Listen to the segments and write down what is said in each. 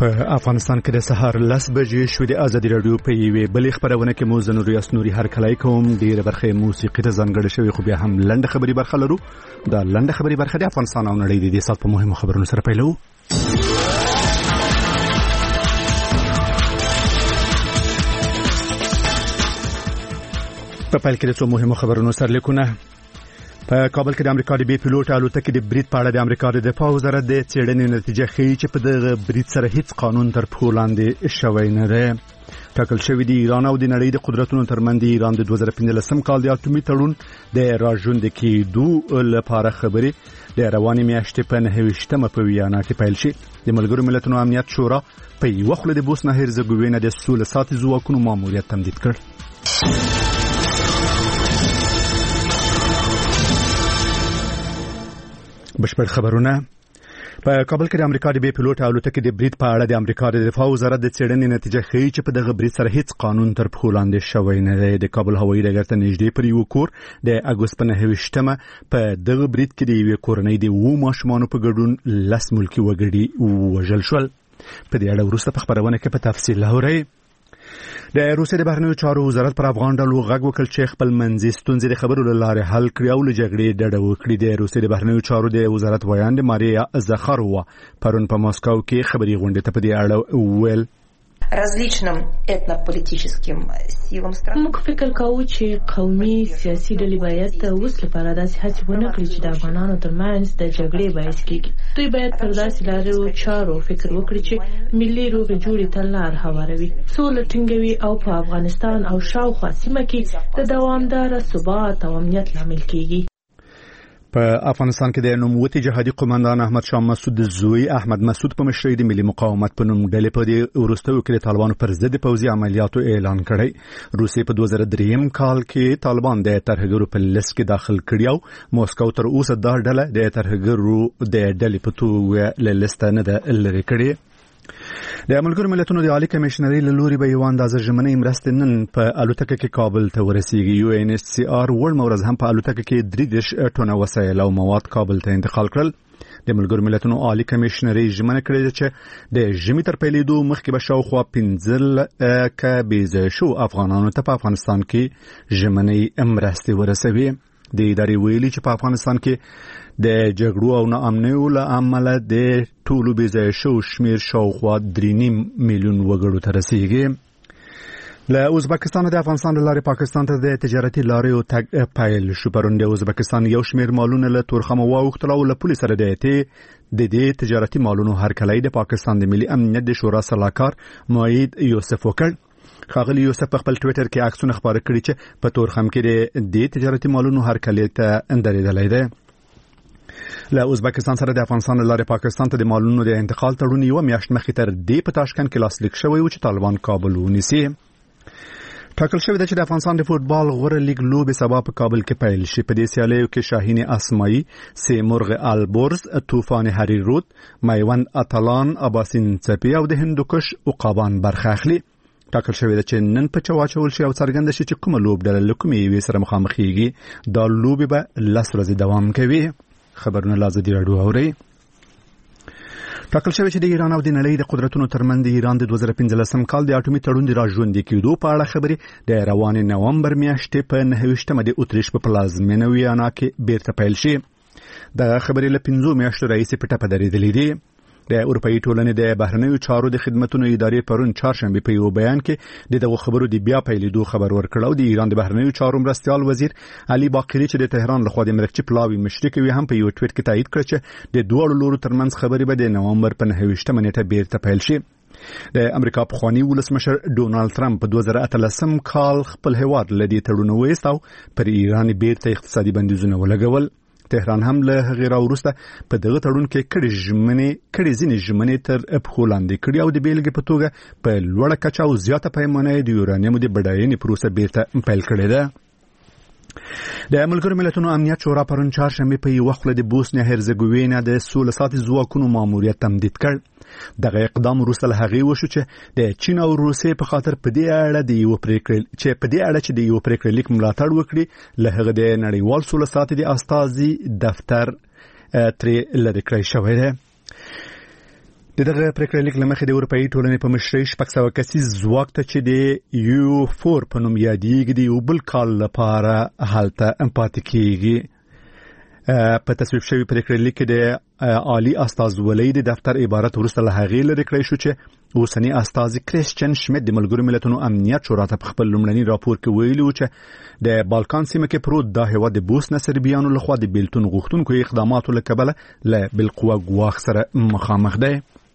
په افغانستان کې د سهار 10 بجې شوې د ازادي رادیو په یوې بلې خبرونه کې مو زنور یاسنوري هرکلای کوم ډیره برخه موسیقي ته ځانګړې شوی خو بیا هم لنډه خبري برخه لرو. دا لنډه خبري برخه د افغانستان او نړۍ د دې سات په مهمو خبرونو سره پیلو. په پیل کې د څو مهمو خبرونو سره لیکونه. په کابل کې د امریکا د بي پيلوټ الوتکې د برید په اړه د امریکا د دفاع وزارت د څېړنې نتیجه ښیي چې په دغه برید سره هیڅ قانون تر پښو لاندې شوی نه دی. ټاکل شوی د ایران او د نړۍ د قدرتونو ترمنځ د ایران د 2015 کال د اټومي تړون د راژوندي کېدو لپاره خبرې د روانې میاشتې په 29مه په ویانا کې پیل شي. د ملګرو ملتونو امنیت شورا په یوه خوله د بوسنه هرزګوینه د سولې ساتي ځواکونو ماموریت تمدید کړ. بشپړ خبرونه. په کابل کې د امریکا د بي پيلوټ الوتکې د برید په اړه د امریکا د دفاع وزارت د څېړنې نتیجه ښیي چې په دغه برید سره هیڅ قانون تر پښو لاندې شوی نه دی. د کابل هوایي ډګر ته نږدې پر یو کور د اګوست په 29مه په دغه برید کې د یوې کورنۍ د 2 ماشومانو په ګډون 10 ملکي وګړي وژل شول. په دې اړه وروسته په خبرونه کې په تفصیل اورئ. د روسیې د بهرنیو چارو وزارت پر افغان ډلو غږ وکړ چې خپل منځي ستونزې د خبرو له لارې حل کړي او له جګړې ډډه وکړي. د روسیې د بهرنیو چارو د وزارت ویاند ماریا زخارova پرون په ماسکو کې خبري غونډې ته په دې اړه وویل. различным этнополитическим силам страны. موږ فکر کوو چې قومي سیاسي ډلې باید اوس لپاره داسې هڅې ونه کړي چې د افغانانو ترمنځ د جګړې باعث کیږي. دوی باید پر داسې لارو چارو فکر وکړي چې ملي روغې جوړې ته لار هواروي، سوله ټینګوي او په افغانستان او شاوخوا سیمه کې د دوامداره ثبات او امنیت لامل کیږي. په افغانستان کې د نوموتی جهادي قومندان احمد شاه مسعود زوی احمد مسعود په مشرۍ د ملي مقاومت په نوم ډلې په دې ورستیو کې د طالبانو پر ضد پوځي عملیاتو اعلان کړی. روسیې په 2003 کال کې طالبان د ترهګرو په لیست کې داخل کړی او موسکو تر اوسه دا ډله د ترهګرو د ډلې په توګه له لیست نه ده لرې کړې. د ملګرو ملتونو د عالی کمشنري له لوري به یو اندازه ژمنې مرستې نن په الوتکه کې کابل ته ورسیږي. UNHCR وړ ورځ هم په الوتکه کې 3 ټنه وسایل او مواد کابل ته انتقال کړل. د ملګرو ملتونو عالی کمشنري ژمنه کړې چې د ژمي تر پیلېدو مخکې به شاوخوا 15 بېځایه شو افغانانو ته په افغانستان کې ژمنې مرستې ورسوي. د ادارې ویلي چې په افغانستان کې د جګړو او ناامنیو له امله د ټولو بېځایه شو شمیر شاوخوا 3.5 میلیون وګړو ته رسیږي. له ازبکستان د افغانستان لارې پاکستان ته د تجارتي لارې تګ پیل شو. پرون د ازبکستان یو شمیر مالونه له تورخم واوښتل او له پولیس سره د دې تجارتي مالونو هرکلی د پاکستان د ملي امنیت د شورا سلاکار موعد یوسف وکړ. خاغلی یوسف په خپل ټوئیټر کې عکسونه خبره کړي چې په تورخم کې د تجارتي مالونو هرکلی ته اندرېدلی دی. له ازبکستان سره د افغانستان لارې پاکستان ته د مالونو د انتقال تړون یو میاشت مخکې تر دې په تاشکند کې لاسلیک شوی و چې طالبان کابل ونیسي. ټاکل شوی دی چې د افغانستان د فوټبال غوره لیګ لوبې سبا په کابل کې پیل شي. په دې سیالیو کې شاهین اسماعی، سیمرغ البرز، طوفان هریرود، میوند اتلان، اباسین څپې او د هندوکش عقابان برخه اخلي. ټاکل شوی دی چې نن په چواچول شي او څرګند شي چې کومه لوبډله له کومې یوې سره مخامخېږي. دا لوبې به 10 ورځې دوام کوي. خبرونه له ازادي راډیو اورئ. ټاکل شوی چې د ایران او د نړۍ د قدرتونو ترمنځ د ایران د 2015 کال د اټومي تړون د راژوندي کېدو په اړه خبرې د روانې نومبر میاشتې په 29مه د اتریش په پلازمینه ویانا کې بیرته پیل شي. دغه خبرې له 5 میاشتو راهیسې په ټپه درېدلې دي. د اروپאי ټولنې د بهرنیو چارو د خدماتو ادارې پرون چهارشنبه په یو بیان کې دغه خبرو د بیا پیلېدو خبر ورکړ او د ایران د بهرنیو چارو مرستیال وزیر علي باقری چې د تهران لخوا د مرکچی پلاوی مشرک وي هم په یو ټویټ کې تایید کړ چې د دوه لورو ترمنځ خبرې به د نومبر په 29مه نیټه بیرته پیل شي. د امریکا پخوانی ولسمشر ډونالد ترامپ په 2013 کال خپل هیواد لدی تړون وېست او پر ایران بیرته اقتصادي بندیزونه ولګول. تهران هم له هغې راوروسته په دغه تړون کې کړي ځینې ژمنې تر پښو لاندې کړي او د بیلګې په توګه په لوړه کچه او زیاته پیمانه د یورانیمو د بډاینې پروسه بیرته پیل کړې ده. د ملګرو ملتونو امنیت شورا پرون چهارشنبه په یو وخت د بوسنیا هرزګوینه د سولې ساتي ځواکونو ماموریت تمدید کړ. دغه اقدام وروسته له هغې وشو چې د چین او روسیې په خاطر په دې اړه د یو پریکړه لیک ملاتړ وکړي. له هغه د نړیوال سولې ساتي د استازي دفتر ترې لرې کړی شوی دی. دغه پریکړه لیک لمخې د اروپאי ټولنې په مشرۍ 600 کسیز ځواک ته چې د U4 په نوم یادېږي د یو بل کال لپاره هلته پاتې کیږي. په تصویب شوی پریکړه لیک د عالی استازولۍ د دفتر عبارت ورسته له هغې لري کړی شو چې اوسنی استازي کریسچن شمیت د ملګرو ملتونو امنیت شورا ته خپل لومړني راپور کې ویلي و چې د بالکان سیمه کې پروت دا هیواد د بوسنه سربیانو لخوا د بیلتون غوښتونکو اقداماتو له کبله له بالقوه ګواښ سره مخامخ دی.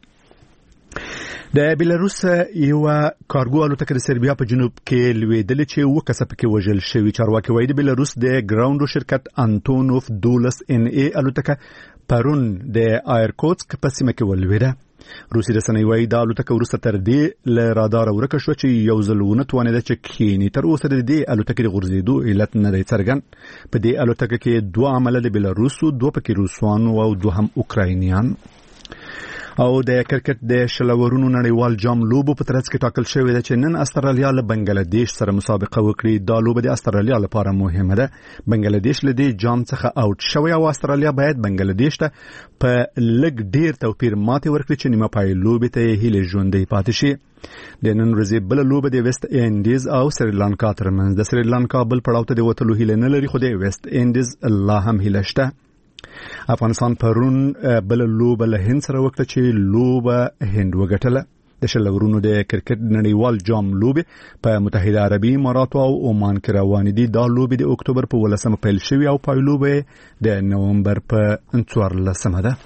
د بیلاروس یو کارګو الوتکه د سربیا په جنوب کې لویدلې چې وکسه پکې وژل شوی. چارواکي وایي د بیلاروس د ګراوندو شرکت انټونوف دولس NA الوتکه پرون د آیرکوتسک په سیمه کې ولویده. روسي رسنۍ وایي دا الوتکه وروسته تر دې له رادار ورکه شو چې یو ځل ونه توانېده چې کښیني. تر اوسه د دې الوتکې د غورځېدو علت نه دی څرګند. په دې الوتکه کې 2 عمله د بیلاروسو، 2 پکې روسانو او 2 هم اوکراینیان. او د کرکټ د شلورونو نړیوال جام لوبو په ترڅ کې ټاکل شوی دی چې نن استرالیا له بنگلاديش سره مسابقه وکړي. دا لوبه د استرالیا لپاره مهمه ده. بنگلاديش له دې جام څخه اوټ شوی او استرالیا باید بنگلاديش ته په لږ ډیر توپیر ماتې ورکړي چې نیمه پای لوبې ته هیله ژوندۍ پاتې شي. د نن ورځې بل لوبه د ویسټ انډیز او سریلانکا ترمنځ. د سریلانکا بل پړاو ته د وټلو هیله نه لري خو د ویسټ انډیز الله هم هیله شته. افغانستان پرون بل لوبه له هند سره وکړه چې لوبه هند وګټله. د شلورونو د کرکټ نړیوال جام لوبه په متحده عربي اماراتو او عمان کې روان دي. دا لوبه د اکتوبر په 18 پیل شوې او پای لوبه د نومبر په 14 ده.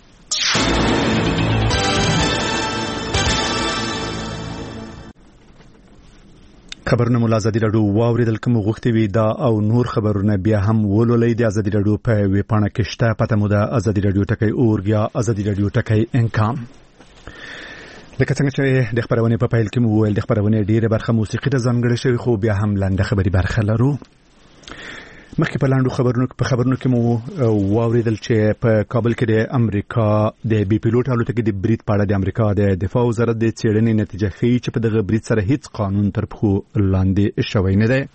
خبرونه مول ازادي رادیو واوریدل کوم غوښتي وي دا او نور خبرونه بیا هم ولولئ د ازادي رادیو په ویب پاڼه کې شته. پته مو ده ازادي رادیو ټکی اورګ یا ازادي رادیو ټکی انکام. لکه څنګه چې د خبرونه په پیل کې مو ویل د خبرونه ډیره برخه موسیقي ته ځانګړې شوی خو بیا هم لاندې خبري برخه لرو. مخکې په لاندو خبرونو کې مو واوریدل چې په کابل کې د امریکا د بي پیلوټ الوتکې د برید په اړه د امریکا د دفاع وزارت د څېړنې نتیجه ښیي چې په دغه برید سره هیڅ قانون تر پښو لاندې شوی نه دی.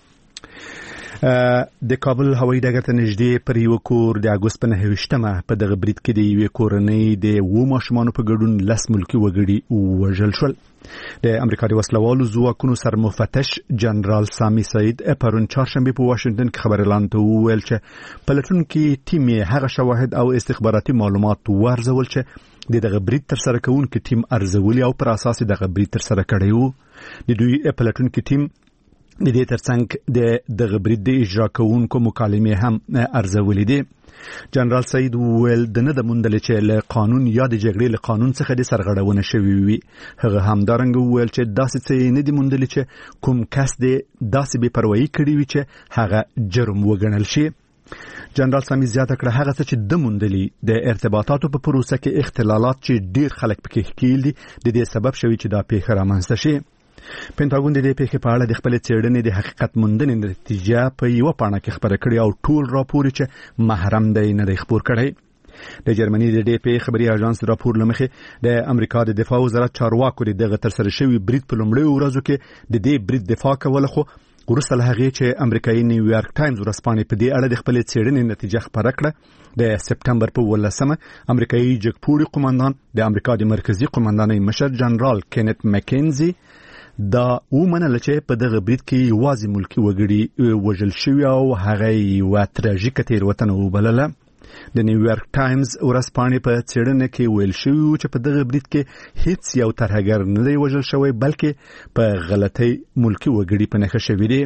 د کابل هوایي ډګر ته نږدې پر یو کور د اګوست په 9 په دغه برید کې د یوې کورنۍ د 2 ماشومانو په ګډون 10 ملکي وګړي وژل شول. د امریکا د وسلوالو ځواکونو سرمفتش جنرال سامي سعید پرون چهارشنبه په واشنگټن کې خبر اعلان ته وویل چې پلټونکي ټیم هغه شواهد او استخباراتي معلومات ورزول چې دغه برید تر سره کوونکي ټیم ارزولي او پر اساس دغه برید تر سره کړی وو. د دوی پلټونکي ټیم د دې ترڅنګ د برید د اجرا کوونکو مکالمې هم ارزولې دي. جنرال سعید ویل د نه د موندل چې له قانون یا د جګړې له قانون څخه د سرغړونه شوی وي. هغه هم دارنګ ویل چې داسې څه نه دي موندل چې کوم کس د داسې بې پروايي کړی وي چې هغه جرم وګڼل شي. جنرال سامي زیاته کړه هغه څه چې د موندلي د ارتباطاتو په پروسه کې اختلالات چې ډیر خلک پکې ښکیل دي د دې سبب شوی چې دا پیښه رامنځته شي. پینټاګون د دې پیښې په اړه د خپل څېړنې د حقیقت موندنې نتیجه په یو پاڼه کې خبره کړې او ټول راپور چې محرم دی نه دی خبر کړی. د جرمني د دې پیښې خبري اژانس راپور لمخې د امریکا د دفاع وزارت چارواکو دغه تر سره شوی برید په لومړي ورځو کې د دې برید دفاع کوله خو وروسته له هغې چې امریکایي نیویارک ټایمز ورځپاڼې په دې اړه د خپل څېړنې نتیجه خبره کړه. د سپټمبر په 18 امریکایي جګپوړي قوماندان د امریکا د مرکزی قوماندانۍ مشر جنرال کینت مکینزي دا ومنل چې په دغه برید کې یوازې ملکی وګړي وژل شوي او هغه یو تراژیکه تېروتنه وبلله. د نیویارک ټایمز ورځپاڼې په څېړنه کې ویل شوي چې په دغه برید کې هیڅ یو ترهګر نه دی وژل شوی بلکې په غلطۍ ملکی وګړي په نښه شوي دي.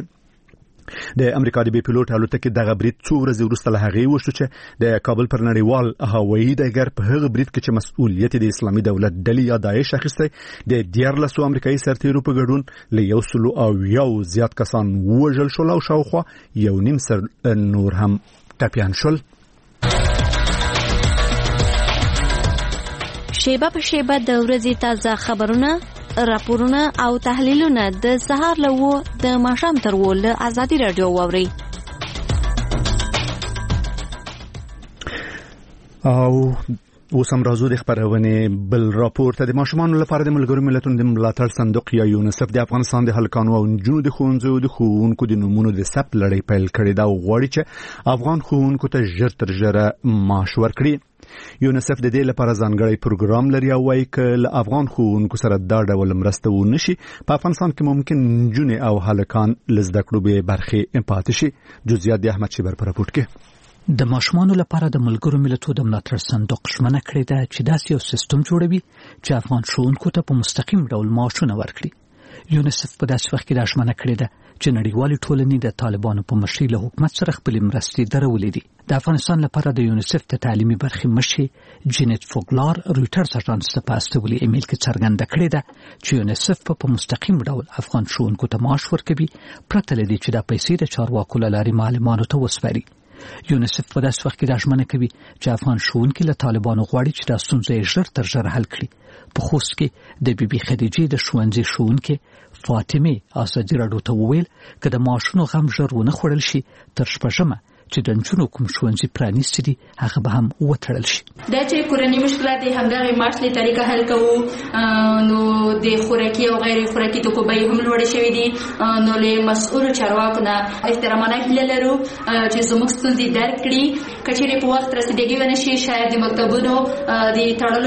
د امریکا د بي پیلوټ الوتکې دغه برید څو ورځې وروسته له هغې وشو چې د کابل پر نړیوال هوایي ډګر په هغه برید کې چې مسؤلیت د اسلامي دولت ډلې یا داعش اخیستی د 14 امریکایي سرتیرو په ګډون له 100 زیات کسان وژل شول او شاوخوا 1.5 سر نور هم ټپیان شول. شیبه په شیبه د ورځې تازه خبرونه، راپورونه او تحلیلونه د سهار له 9 د ماښام تر 10 له ازادي رادیو واوري. او اوس هم راځو د خبرونه بل راپور ته. د ماشومان لپاره د ملګرو ملتونو د ملاتړ صندوق یا یونیسف د افغانستان د هلکانو او نجونو د ښوونځیو د ښوونکو د نمونو د ثبت لړۍ پیل کړې ده او غواړي چې افغان ښوونکو ته ژر تر ژره معاش ورکړي. یونیسف د دې لپاره ځانګړی پروګرام لري او وايي چې له افغان ښوونکو سره دا ډول مرسته ونشي په افغانستان کې ممکن نجونې او هلکان له زده کړو به برخې پاتې شي. جزئیات د احمد شیبر پر راپور کې. د ماشومانو لپاره د ملګرو ملتونو د ملاتړ صندوق ژمنه کړې ده چې داسې یو سیستم جوړوي چې افغان ښوونکو ته په مستقیم ډول معاشونه ورکړي. یونیسف په داسې وخت کې دا ژمنه کړې ده چې نړیوالې ټولنې د طالبانو په مشرۍ له حکومت سره خپلې مرستې درولې دي. د افغانستان لپاره د یونیسف د تعلیمي برخې مشر جینت فوګلار رويټرز اژانس ته په استولي ایمیل کې څرګنده کړې ده چې یونیسف په مستقیم ډول افغان ښوونکو ته معاش ورکوي پرته له دې چې د پیسې د چارواکو له لارې معلمانو ته وسپاري. یونیسف په داسې وخت کې دا ژمنه کوي چې افغان ښوونکي له طالبانو غواړي چې دا ستونزه یې ژر تر ژره حل کړي. په خوست کې د بیبي خدیجې د ښوونځي ښوونکې فاطمه اسدی راډیو ته وویل چې د معاشونو غم ژر ونه خوړل شي تر شپږمه چې د نجونو کوم ښوونځي پرانیستي دي هغه به هم وتړل شي. دا چې کورنۍ مشکلات همدغه معاش له طریقه حل کوو نو د خوراکي او غیر خوراکي توکو بیې هم لوړې شوې دي. نو له مسؤل چارواکو نه احترامانه هیله لرو چې زموږ ستونزې درک کړي. کچېرې په وخت رسیدګي ونه شي شاید د مکتبونو د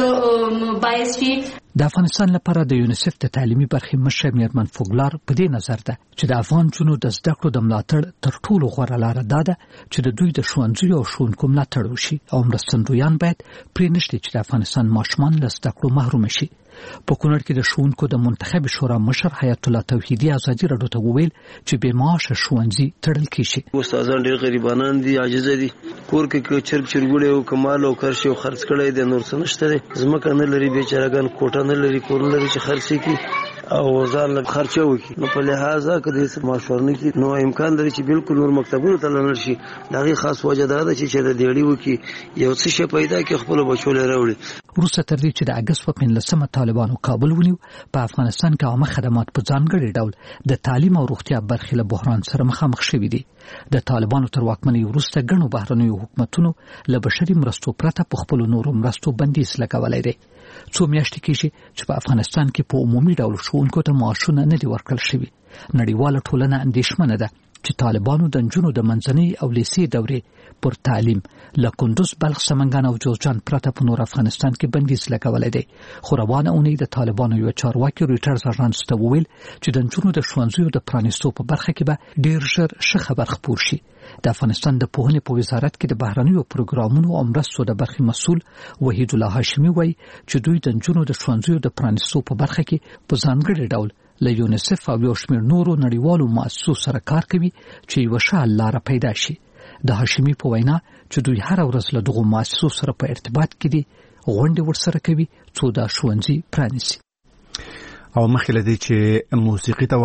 تړلو باعث شي. د افغانستان لپاره د یونیسف د تعلیمي برخې مشر میرمن فوګلار په دې نظر ده چې د افغان جنونو د زده کړو د ملاتړ تر ټولو غوره لاره ده چې د دوی د ښوونځیو او ښوونکو ملاتړ وشي او مرستندویان باید پرې نشي چې د افغانستان ماشومان له زده کړو محروم شي. په کونړ کې د ښوونکو د منتخب شورا مشر حیات الله توحیدی ازادي راډیو ته وویل چې به معاش ښوونځي تړل کیږي. استادان ډېر غریبانان دي عاجز دي کور کې چرګوړي او کمال او کرشي او خرڅ کړي د نور څه نشته زمکه نه لري بیچارهګان کوټه نه لري کور لري چې خرڅي کی او ځان له خرچه وکي. نو په لحاظه کې د ماشورني کې نو امکان لري چې بالکل نور مکتبونو ته لاړ شي. دغه خاص وجه ده چې د دیړي وکي یو څه شي پیدا کې خپل بچو لري وړي. وروسته تر دې چې د اگست په 15مه طالبانو کابل ونیو په افغانستان کې عامه خدمات په ځانګړي ډول د تعلیم او روغتیا برخې له بحران سره مخامخ شوي دي. د طالبانو تر واکمنۍ وروسته ګڼو بهرنیو حکومتونو له بشري مرستو پرته په خپل نورو مرستو بندیز لګولای دي. څو میاشتې کېږي چې په افغانستان کې په عمومي ډول ښوونکو ته معاشونه نه دي ورکړل شوي. نړیواله ټولنه اندېښمنه ده چې طالبانو د نجونو د منځنۍ او لیسې دورې پر تعلیم له کندوز بلخ سمنګان او جوزجان پرته په نور افغانستان کې بندیز لګولای دی. خو روانه اونۍ د طالبانو یو چارواکي رويټرز اژانس ته وویل چې د نجونو د ښوونځیو د پرانیستو په برخه کې به ډیر ژر ښه خبر خپور شي. د افغانستان د پوهنې په وزارت کې د بهرنیو پروګرامونو او مرستو د برخې مسؤل وحید الله هاشمي وایي چې دوی د نجونو د ښوونځیو د پرانیستو په برخه کې په ځانګړي ډول له یونیسف او یو شمېر نورو نړیوالو مؤسسو سره کار کوي چې یوه ښه حل لاره پیدا شي. د هاشمي په وینا چې دوی هر ورځ له دغو مؤسسو سره په ارتباط کې دي غونډې ورسره کوي څو دا ښوونځي پرانیسي. او مخکې له دې چې موسیقي ته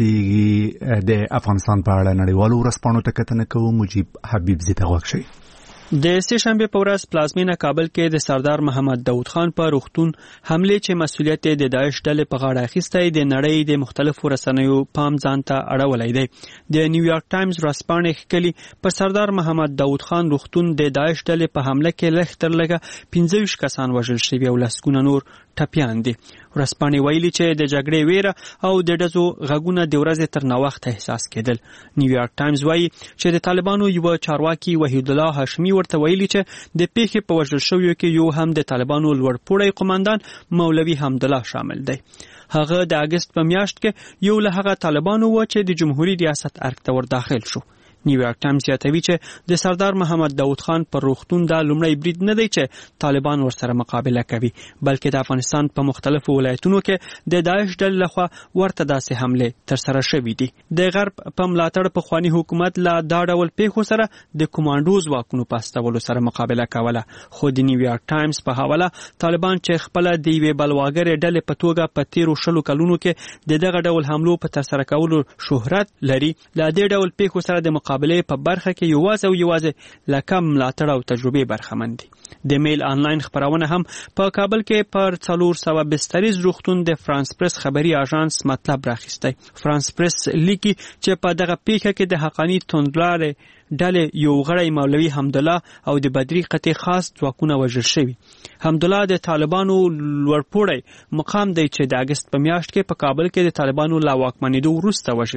ورسیږي د افغانستان په اړه نړیوالو ورځپاڼو ته کتنه کوو. مجيب حبیب زی ته غوښتي د سه شنبه په ورځ پلازمینه کابل کې د سردار محمد داود خان په روغتون حمله چې مسؤلیت د داعش ډلې په غاړه اخیسته د نړۍ د مختلفو رسنیو پام ځان ته اړولای دی. د نیویارک ټایمز ورځپاڼه ښکلي په سردار محمد داود خان روغتون د داعش ډلې په حمله کې لږ تر لږه 15 کسان وژل شوي او لسګونه نور ټپیان دي. ورځپاڼې ویلي چې د جګړې ویره او د ډزو غږونه د ورځې تر ناوخته احساس کېدل. نیویارک ټایمز وایي چې د طالبانو یو چارواکي وحید الله هاشمي ورته ویلي چې د پیښې په وژل شویو کې یو هم د طالبانو لوړپوړی قوماندان مولوي حمدالله شامل دی. هغه د اگست په میاشت کې یو له هغه طالبانو و چې د جمهوریت ریاست ارګ ته ور داخل شو. نیویارک ټایمز یادوي چې د سردار محمد داود خان پر روغتون د لومړی برید نه دی چې طالبان ورسره مقابله کوي بلکې د افغانستان په مختلفو ولایتونو کې د داعش ډلې لخوا ورته داسې حمله ترسره شوې دي. د غرب په ملاتړ په خواني حکومت لا دا ډول پیښو سره د کمانډوز واکونو په استولو سره مقابله کوله. خو د نیویارک ټایمز په حواله طالبان چې خپل د یوې بلواګرې ډلې په توګه په تیرو 10 کلونو کې د دغه ډول حملو په ترسره کولو شهرت لري لا دې ډول پیښو سره د مقابله په برخه کې یوازې لکه ملاتړ او تجربه برخمن دي. د میل آنلاین خبرونه هم په کابل کې پر 400 بستریز روغتون د فرانس پریس خبري اژانس مطلب راخسته. فرانس پریس لیکي چې په دغه پیښه کې د حقانی توندلارې ډلې یو غړی مولوي حمدالله او د بدري قطع خاص ځواکونه وژل شوي. حمدالله د طالبانو لوړپوړی مقام دی چې د اگست په میاشت کې په کابل کې د طالبانو لا واکمنېدو وروسته وژل